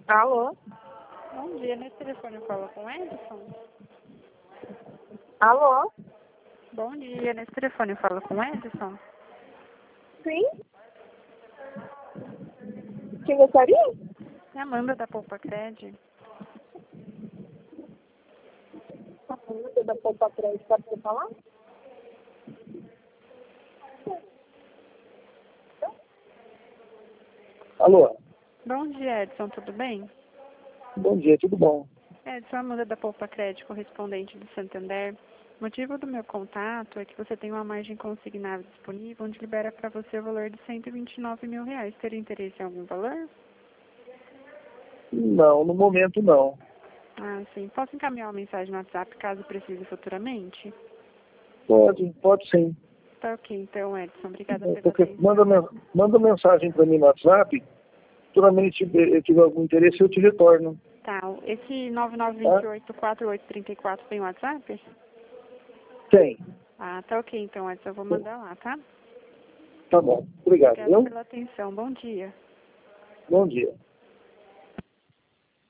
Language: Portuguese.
Alô? Bom dia, nesse telefone eu falo com o Edson? Alô? Bom dia, nesse telefone eu falo com o Edson? Sim? Quem gostaria? É a Amanda da Poupa Cred. A família da Poupa Cred, pode você falar? Alô? Bom dia, Edson, tudo bem? Bom dia, tudo bom? Edson, Amanda da Poupa Cred, correspondente do Santander. O motivo do meu contato é que você tem uma margem consignável disponível, onde libera para você o valor de R$ 129 mil. Teria interesse em algum valor? Não, no momento não. Ah, sim. Posso encaminhar uma mensagem no WhatsApp caso precise futuramente? Pode sim. Tá ok, então, Edson. Obrigada pela Porque atenção. manda mensagem para mim no WhatsApp, futuramente eu tiver algum interesse, eu te retorno. Tá, esse 9928-4834 tem WhatsApp? Tem. Ah, tá ok, então, Edson, eu vou mandar lá, tá? Tá bom. Obrigado, Obrigada viu? pela atenção. Bom dia. Bom dia.